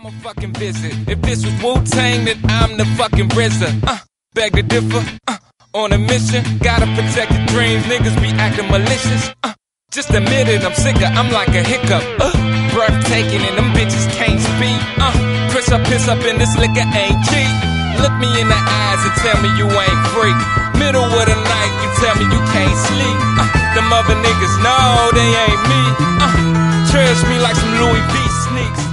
I'ma fucking visit. If this was Wu-Tang, then I'm the fucking RZA. Beg to differ. On a mission, gotta protect your dreams. Niggas be acting malicious. Just admit it, I'm sicker. I'm like a hiccup. Breathtaking, and them bitches can't speak. Piss up in this liquor ain't cheap. Look me in the eyes and tell me you ain't free. Middle of the night, you tell me you can't sleep. Them other niggas, no, they ain't me. Trash me like some Louis V sneaks.